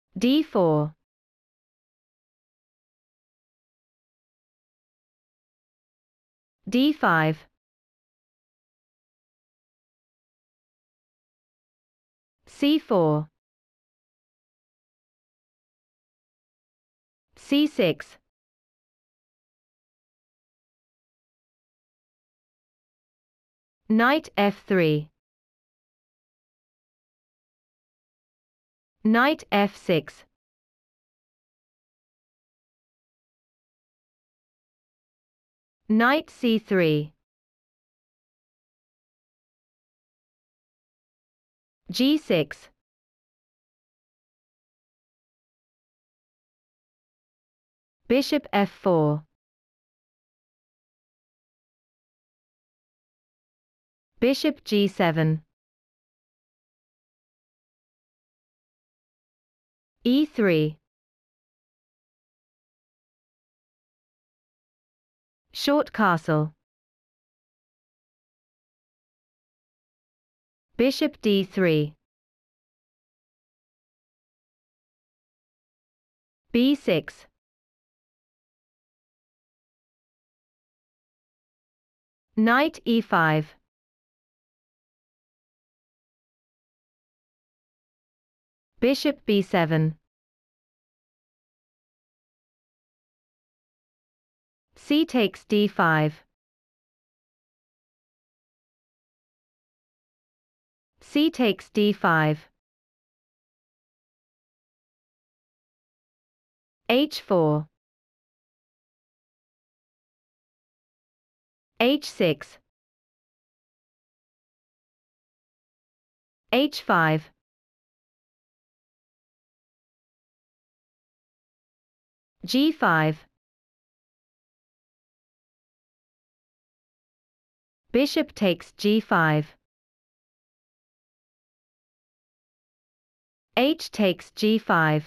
d4, d5, c4, c6, knight f3, knight f6, knight c3, g6, bishop f4, bishop g7, e3, short castle, bishop d3, b6, knight e5, bishop b7, c takes d5, c takes d5, h4, h6, h5, g5, bishop takes g5, h takes g5,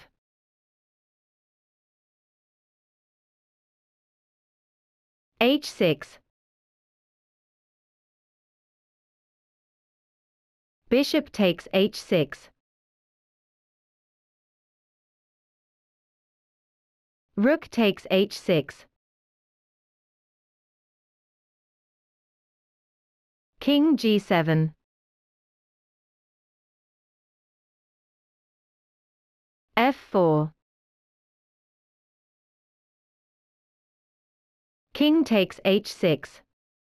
h6, bishop takes h6, rook takes h6, king g7, f4, king takes h6,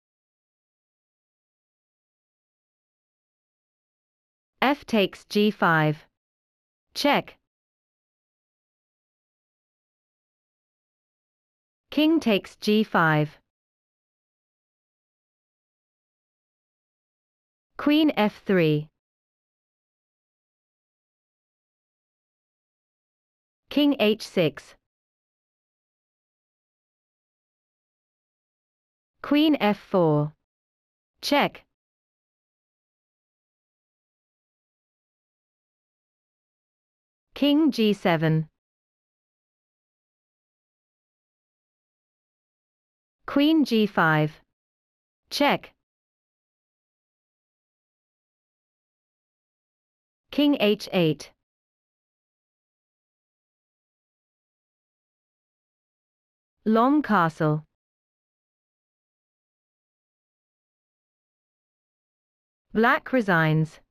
f takes g5, check, king takes g5, queen f3, king h6, queen f4, check, king g7, queen g5, check, king h8, long castle, black resigns.